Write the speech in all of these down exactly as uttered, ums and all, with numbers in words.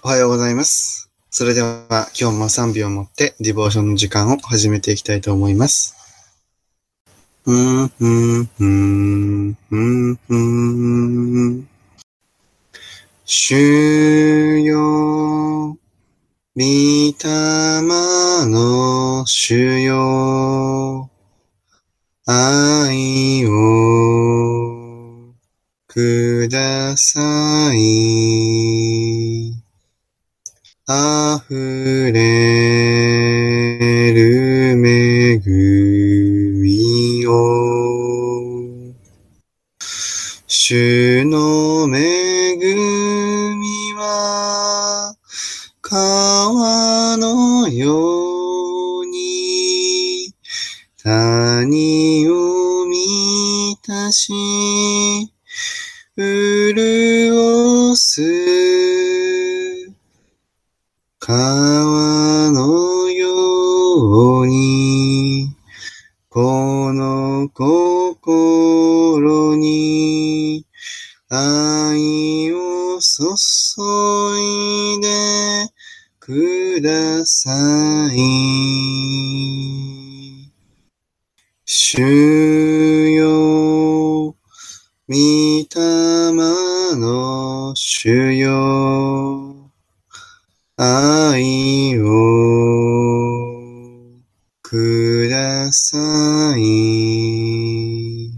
おはようございます。それでは今日もさんびょう持ってディボーションの時間を始めていきたいと思います。うーん、ふん、ふん、ふん、ふん。主よ、御霊の主よ、愛をください。溢れる恵みを。主の恵みは川のように谷を満たし潤す。川のようにこの心に愛を注いでください。主よ、御霊の主よ、愛をください。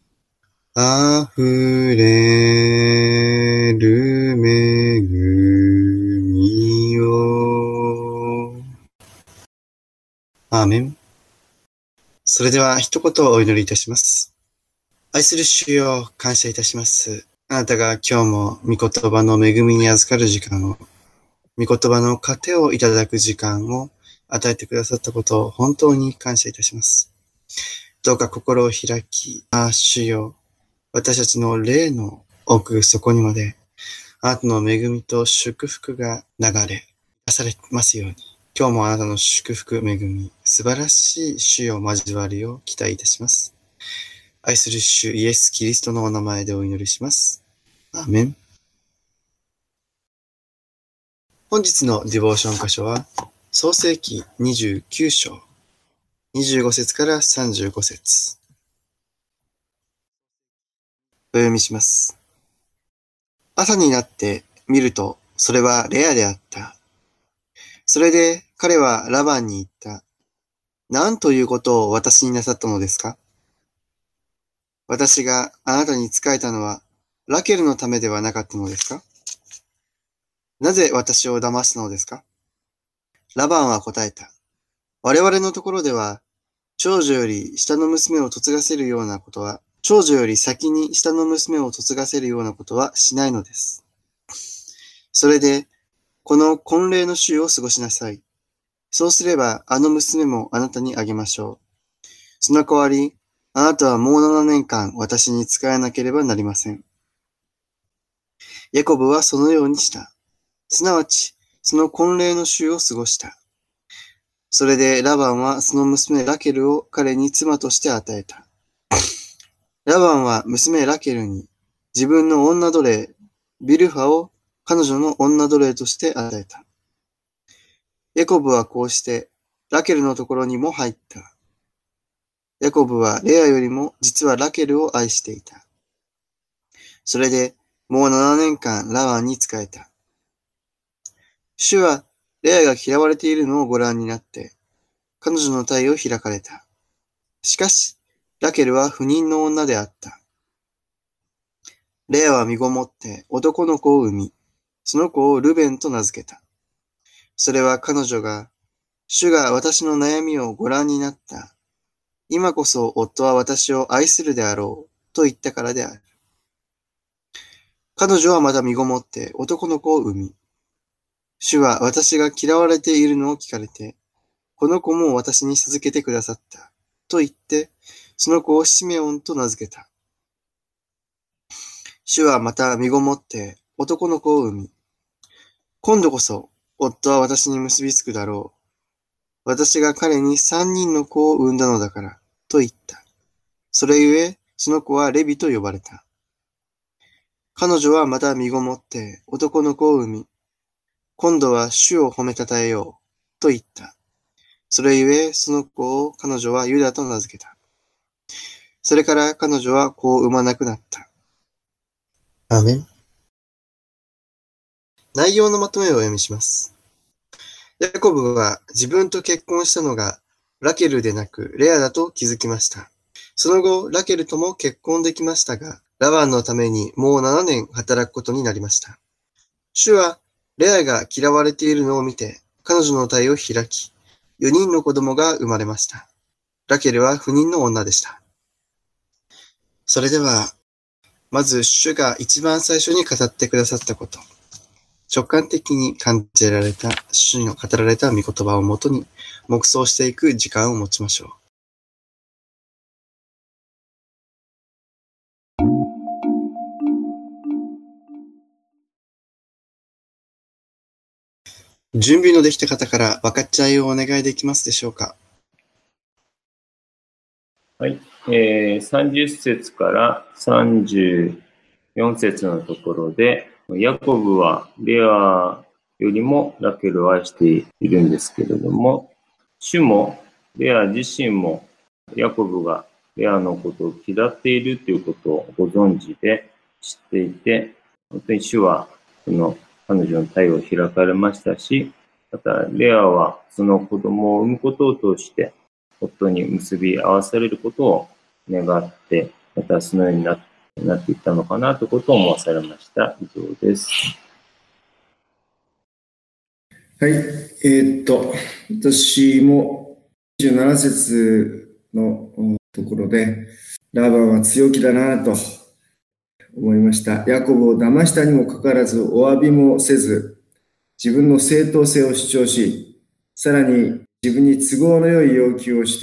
溢れる恵みを。アーメン。それでは一言お祈りいたします。愛する主よ、感謝いたします。あなたが今日も御言葉の恵みに預かる時間を、御言葉の糧をいただく時間を与えてくださったことを本当に感謝いたします。どうか心を開き、ああ、主よ、私たちの霊の奥底にまで、あなたの恵みと祝福が流れ、出されますように、今日もあなたの祝福、恵み、素晴らしい主よ交わりを期待いたします。愛する主イエス・キリストのお名前でお祈りします。アーメン。本日のディボーション箇所は、創世記にじゅうきゅう章、にじゅうご節からさんじゅうご節。お読みします。朝になって見ると、それはレアであった。それで彼はラバンに言った。何ということを私になさったのですか？私があなたに仕えたのは、ラケルのためではなかったのですか？なぜ私を騙したのですか？ラバンは答えた。我々のところでは、長女より下の娘を嫁がせるようなことは、長女より先に下の娘を嫁がせるようなことはしないのです。それで、この婚礼の週を過ごしなさい。そうすれば、あの娘もあなたにあげましょう。その代わり、あなたはもうななねんかん私に仕えなければなりません。ヤコブはそのようにした。すなわち、その婚礼の週を過ごした。それでラバンはその娘ラケルを彼に妻として与えた。ラバンは娘ラケルに自分の女奴隷ビルファを彼女の女奴隷として与えた。ヤコブはこうしてラケルのところにも入った。ヤコブはレアよりも実はラケルを愛していた。それでもうななねんかんラバンに仕えた。主はレアが嫌われているのをご覧になって、彼女の体を開かれた。しかし、ラケルは不妊の女であった。レアは身ごもって男の子を産み、その子をルベンと名付けた。それは彼女が、主が私の悩みをご覧になった。今こそ夫は私を愛するであろう、と言ったからである。彼女はまだ身ごもって男の子を産み、主は私が嫌われているのを聞かれて、この子も私に授けてくださった。と言って、その子をシメオンと名付けた。主はまた身ごもって男の子を産み、今度こそ夫は私に結びつくだろう。私が彼に三人の子を産んだのだから、と言った。それゆえ、その子はレビと呼ばれた。彼女はまた身ごもって男の子を産み、 今度は主を褒めたたえよう、と言った。それゆえ、その子を彼女はユダと名付けた。それから彼女は子を産まなくなった。アーメン。内容のまとめをお読みします。ヤコブは自分と結婚したのがラケルでなくレアだと気づきました。その後、ラケルとも結婚できましたが、ラバンのためにもうななねん働くことになりました。主はレアが嫌われているのを見て、彼女の体を開き、よにんの子供が生まれました。ラケルは不妊の女でした。それでは、まず主が一番最初に語ってくださったこと、直感的に感じられた主の語られた御言葉をもとに黙想していく時間を持ちましょう。準備のできた方から分かっちゃいをお願いできますでしょうか。 はい、えー、さんじゅっ節からさんじゅうよん節のところで、ヤコブはレアよりもラケルを愛しているんですけれども、主もレア自身もヤコブがレアのことを嫌っているということをご存知で知っていて、本当に主はその彼女の体を開かれましたし、またレアはその子供を産むことを通して夫に結び合わされることを願って、またそのようになっていったのかなということを思わされました。以上です。 はい、えー、っと、私もにじゅうなな節のところで、ラバンは強気だなと思いました。ヤコブを騙したにもかかわらず、お詫びもせず、自分の正当性を主張し、さらに自分に都合の良い要求をして、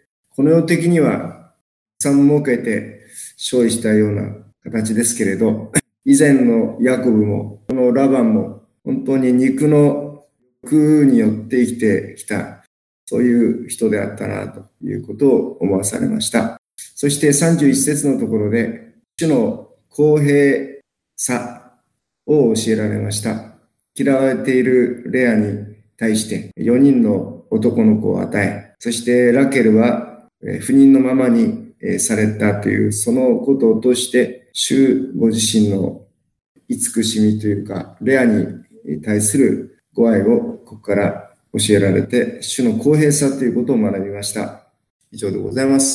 この世的にはたくさん設けて勝利したような形ですけれど、以前のヤコブも、このラバンも、本当に肉の欲によって生きてきた、そういう人であったなということを思わされました。そしてさんじゅういち節のところで、主の公平さを教えられました。嫌われているレアに対してよにんの男の子を与え、そしてラケルは不妊のままにされたというそのことを通して、主ご自身の慈しみというか、レアに対するご愛をここから教えられて、主の公平さということを学びました。以上でございます。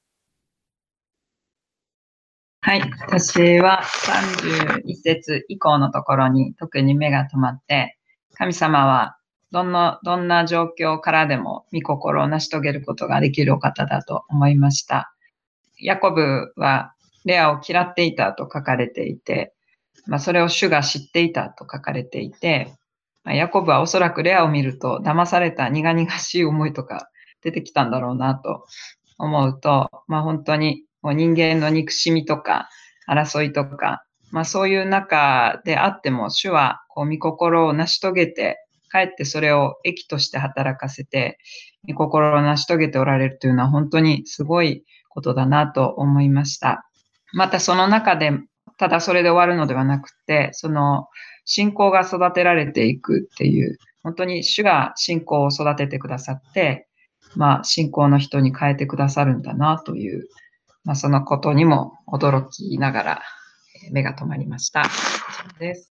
はい、私はさんじゅういち節以降のところに特に目が止まって、神様はどんな、どんな状況からでも御心を成し遂げることができるお方だと思いました。ヤコブはレアを嫌っていたと書かれていて、まあ、それを主が知っていたと書かれていて、まあ、ヤコブはおそらくレアを見ると騙された苦々しい思いとか出てきたんだろうなと思うと、まあ、本当に人間の憎しみとか争いとか、まあ、そういう中であっても主はこう御心を成し遂げて、かえってそれを益として働かせて、御心を成し遂げておられるというのは本当にすごいことだなと思いました。またその中で、ただそれで終わるのではなくて、その信仰が育てられていくっていう、本当に主が信仰を育ててくださって、まあ信仰の人に変えてくださるんだなという、まあ、そのことにも驚きながら目が止まりました。以上です。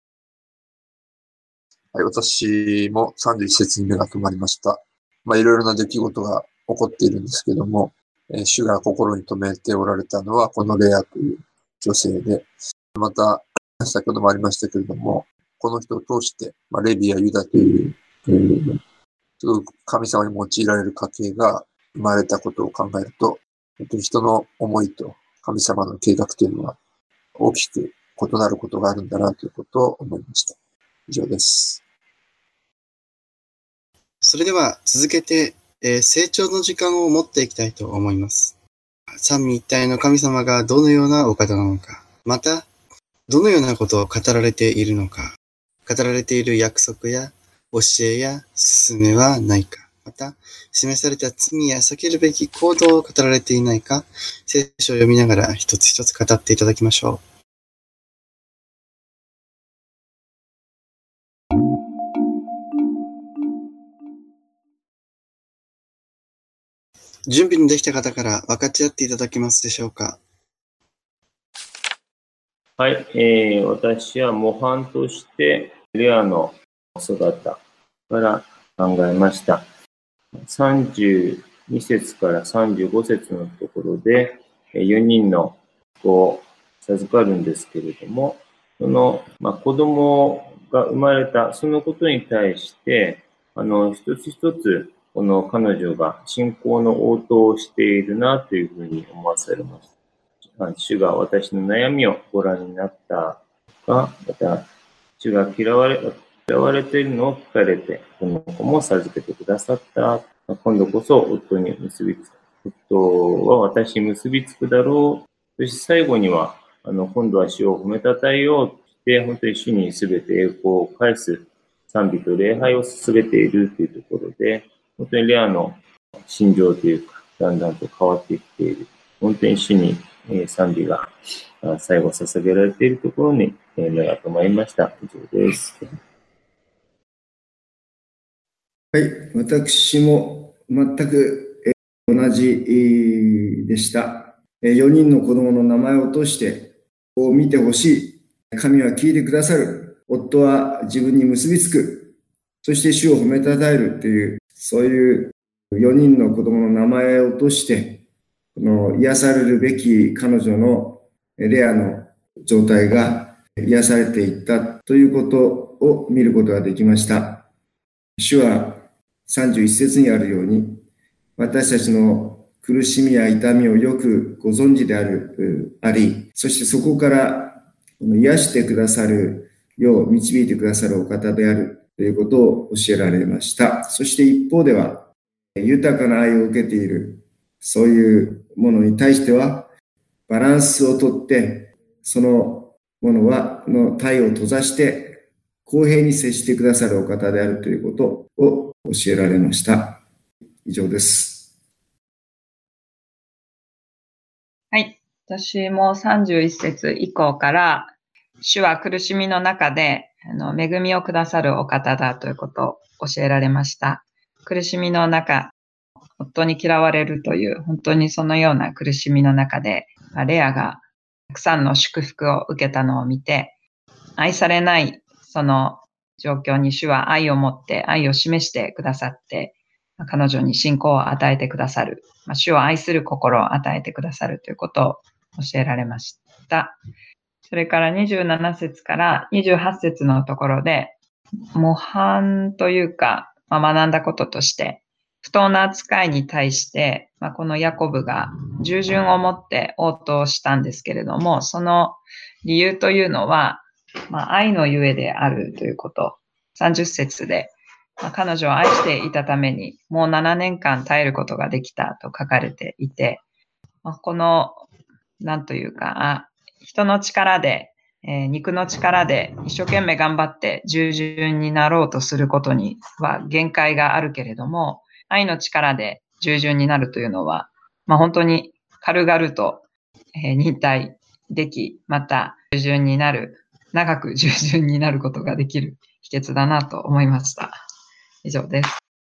はい、私もさんじゅういち節に目が止まりました。まあ、いろいろな出来事が起こっているんですけども、えー、主が心に留めておられたのはこのレアという女性で、また先ほどもありましたけれども、この人を通して、まあ、レビやユダという、えー、神様に用いられる家系が生まれたことを考えると、本当に人の思いと神様の計画というのは大きく異なることがあるんだなということを思いました。以上です。 それでは続けて、えー、成長の時間を持っていきたいと思います。三位一体の神様がどのようなお方なのか、またどのようなことを語られているのか、語られている約束や教えや勧めはないか、また示された罪や避けるべき行動を語られていないか、聖書を読みながら一つ一つ語っていただきましょう。 準備のできた方から分かち合っていただけますでしょうか。 はい、えー、私は模範としてレアの姿から考えました。さんじゅうに節からさんじゅうご節のところでよにんの子を授かるんですけれども、その、まあ、子供が生まれたそのことに対して、あの、一つ一つこの彼女が信仰の応答をしているなというふうに思わされました。主が私の悩みをご覧になったが、また、主が嫌われ、嫌われているのを聞かれて、この子も授けてくださった。今度こそ夫に結びつく。夫は私に結びつくだろう。そして最後には、あの、今度は主を褒めたたえようとして、本当に主に全て栄光を返す賛美と礼拝を捧げているというところで、本当にレアの心情というか、だんだんと変わってきている。本当に主に賛美が最後捧げられているところに目が止まりました。以上です。 はい、私も全く同じでした。よにんの子供の名前を落としてこう見てほしい。神は聞いてくださる。夫は自分に結びつく。そして主を褒めたたえるという、そういうよにんの子供の名前を落として、この癒されるべき彼女のレアの状態が癒されていったということを見ることができました。主はさんじゅういち節にあるように、私たちの苦しみや痛みをよくご存知である、あり、そしてそこから癒してくださるよう導いてくださるお方であるということを教えられました。そして一方では、豊かな愛を受けている、そういうものに対しては、バランスをとって、そのものは、の体を閉ざして、公平に接してくださるお方であるということを教えられました。以上です。 はい。私もさんじゅういち節以降から、主は苦しみの中であの恵みをくださるお方だということを教えられました。苦しみの中、夫に嫌われるという、本当にそのような苦しみの中で、レアがたくさんの祝福を受けたのを見て、愛されないその状況に主は愛を持って愛を示してくださって、彼女に信仰を与えてくださる、主を愛する心を与えてくださるということを教えられました。それからにじゅうなな節からにじゅうはち節のところで、模範というか、まあ、学んだこととして、不当な扱いに対して、まあ、このヤコブが従順を持って応答したんですけれども、その理由というのは、まあ、愛のゆえであるということ。さんじゅう節で、まあ、彼女を愛していたために、もうななねんかん耐えることができたと書かれていて、まあ、この、なんというか、人の力で、えー、肉の力で一生懸命頑張って従順になろうとすることには限界があるけれども、愛の力で従順になるというのは、まあ、本当に軽々と、えー、忍耐でき、また従順になる、長く従順になることができる秘訣だなと思いました。以上です。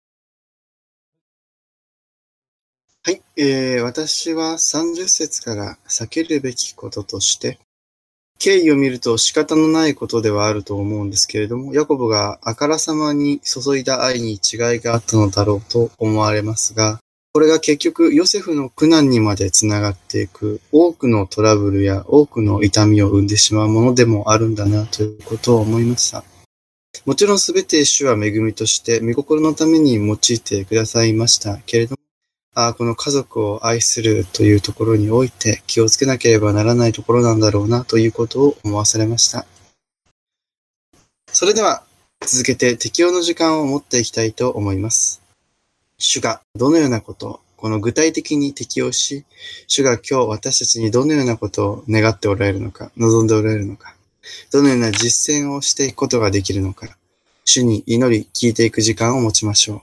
はい、えー、私はさんじゅう節から避けるべきこととして、経緯を見ると仕方のないことではあると思うんですけれども、ヤコブがあからさまに注いだ愛に違いがあったのだろうと思われますが、これが結局ヨセフの苦難にまでつながっていく多くのトラブルや多くの痛みを生んでしまうものでもあるんだなということを思いました。もちろんすべて主は恵みとして御心のために用いてくださいましたけれども、あこの家族を愛するというところにおいて気をつけなければならないところなんだろうなということを思わされました。それでは続けて適応の時間を持っていきたいと思います。主がどのようなことをこの具体的に適応し、主が今日私たちにどのようなことを願っておられるのか、望んでおられるのか、どのような実践をしていくことができるのか、主に祈り聞いていく時間を持ちましょう。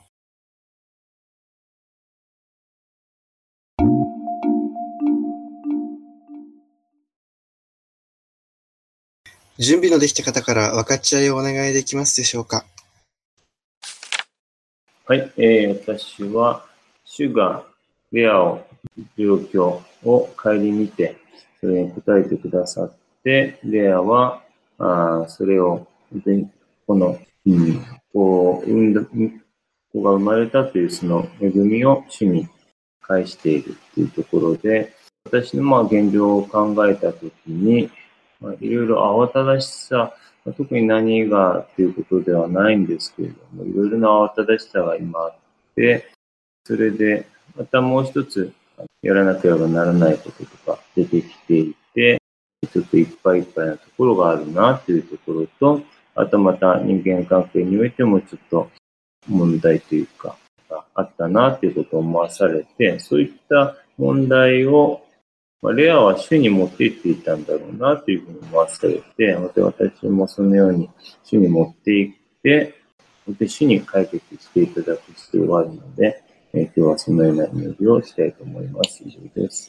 準備のできた方から分かち合いをお願いできますでしょうか。 はい、えー、私は主がレアを、状況を顧みて、それに答えてくださって、レアは、あそれを、この、うん、こう、産んだ、子が生まれたというその恵みを主に返しているというところで、私のまあ現状を考えたときに、まあ、いろいろ慌ただしさ、特に何がということではないんですけれども、いろいろな慌ただしさが今あって、それで、またもう一つやらなければならないこととか出てきていて、ちょっといっぱいいっぱいなところがあるなというところと、あとまた人間関係においてもちょっと問題というか、あったなということを思わされて、そういった問題を、まあ、レアは主に持っていっていたんだろうなというふうに思わされて、私もそのように主に持っていって、で主に解決していただく必要があるので、え今日はそのような祈りをしたいと思います。以上です。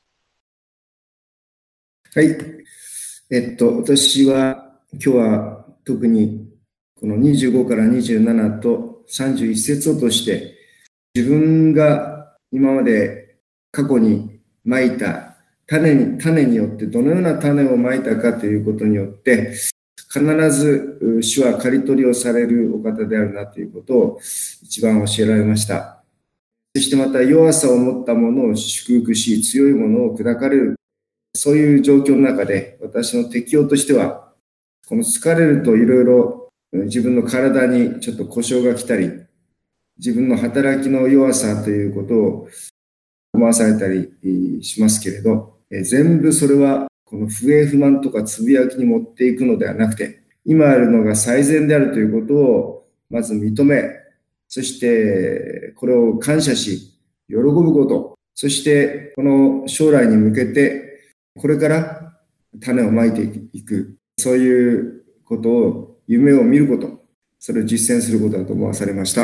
はい。えっと、私は今日は特にこのにじゅうごからにじゅうななとさんじゅういっ節をとして、自分が今まで過去にまいた種に、種によってどのような種をまいたかということによって、必ず主は刈り取りをされるお方であるなということを一番教えられました。そしてまた弱さを持ったものを祝福し、強いものを砕かれる。そういう状況の中で私の適応としては、この疲れるといろいろ自分の体にちょっと故障が来たり、自分の働きの弱さということを思わされたりしますけれど、全部それはこの不平不満とかつぶやきに持っていくのではなくて、今あるのが最善であるということをまず認め、そしてこれを感謝し、喜ぶこと、そしてこの将来に向けてこれから種をまいていく、そういうことを、夢を見ること、それを実践することだと思わされました。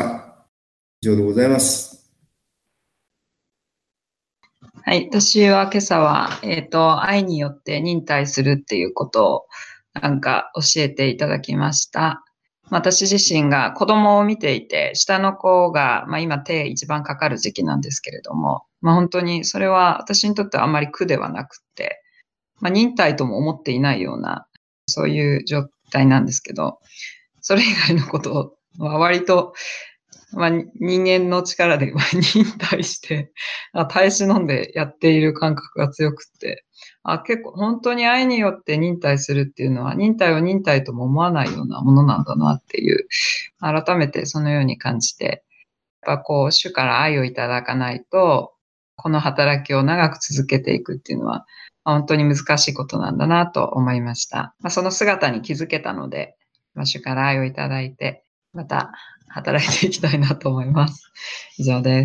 以上でございます。 はい、私は今朝は、えっと、愛によって忍耐するっていうことをなんか教えていただきました。私自身が子供を見ていて、下の子が、まあ、今手一番かかる時期なんですけれども、まあ、本当にそれは私にとってはあまり苦ではなくて、まあ、忍耐とも思っていないような、そういう状態なんですけど、それ以外のことは割と、まあ、人間の力で忍耐して、耐え忍んでやっている感覚が強くて、あ、結構本当に愛によって忍耐するっていうのは、忍耐を忍耐とも思わないようなものなんだなっていう、改めてそのように感じて、やっぱこう、主から愛をいただかないと、この働きを長く続けていくっていうのは、本当に難しいことなんだなと思いました。まあ、その姿に気づけたので、まあ、主から愛をいただいて、また働いていきたいなと思います。以上です。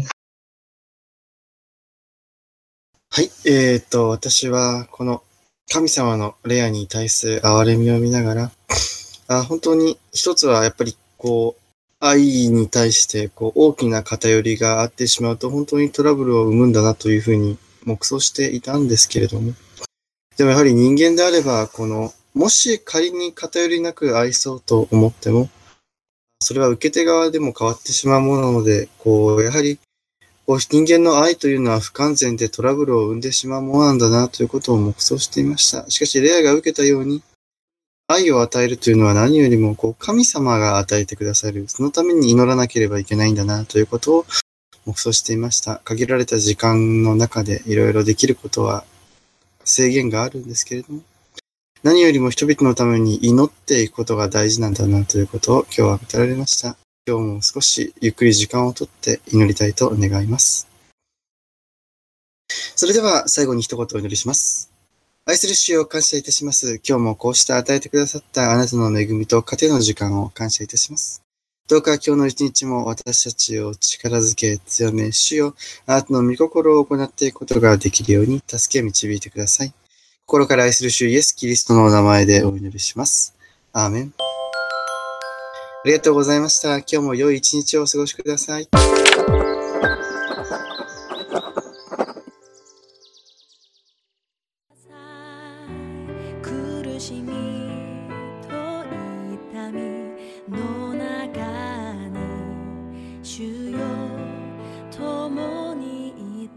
はい、えー、っと、私はこの神様のレアに対する憐れみを見ながら、あ本当に一つはやっぱりこう、愛に対してこう大きな偏りがあってしまうと本当にトラブルを生むんだなというふうに黙想していたんですけれども、でもやはり人間であれば、この、もし仮に偏りなく愛そうと思っても、それは受け手側でも変わってしまうものなので、こう、やはり、こう人間の愛というのは不完全でトラブルを生んでしまうものなんだなということを黙想していました。しかし、レアが受けたように、愛を与えるというのは何よりもこう神様が与えてくださる。そのために祈らなければいけないんだなということを黙想していました。限られた時間の中でいろいろできることは制限があるんですけれども、何よりも人々のために祈っていくことが大事なんだなということを今日は語られました。今日も少しゆっくり時間をとって祈りたいと願います。それでは最後に一言お祈りします。愛する主を感謝いたします。今日もこうして与えてくださったあなたの恵みと糧の時間を感謝いたします。どうか今日の一日も私たちを力づけ、強め、主よ、あなたの御心を行っていくことができるように助け導いてください。心から愛する主イエス・キリストのお名前でお祈りします。アーメン。ありがとうございました。今日も良い一日をお過ごしください。 苦しみと痛みの中に主よ共にい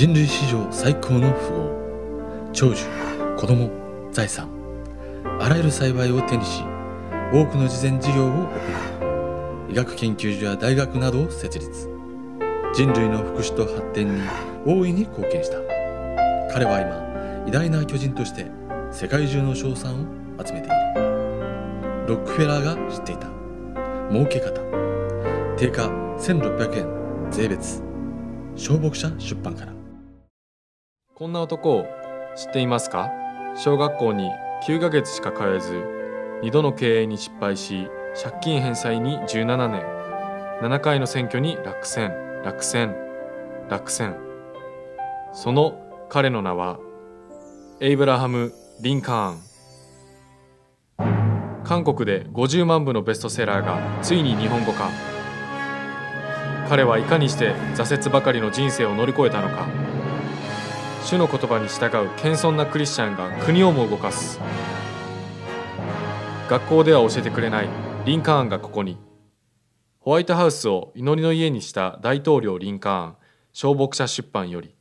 人類史上最高の富豪、長寿、子供、財産、あらゆる幸いを手にし、多くの慈善事業を行い、医学研究所や大学などを設立。人類の福祉と発展に大いに貢献した。彼は今、偉大な巨人として世界中の称賛を集めている。ロックフェラーが知っていた儲け方。定価せんろっぴゃくえん税別。小牧者出版から。 こんな男を知っていますか？小学校にきゅうかげつしか通えず、にどの経営に失敗し、借金返済にじゅうななねん、ななかいの選挙に落選、落選、落選。その彼の名はエイブラハム・リンカーン。韓国でごじゅうまんぶのベストセラーがついに日本語化。彼はいかにして挫折ばかりの人生を乗り越えたのか。主の言葉に従う謙遜なクリスチャンが国をも動かす。学校では教えてくれないリンカーンがここに。ホワイトハウスを祈りの家にした大統領リンカーン、小牧者出版より。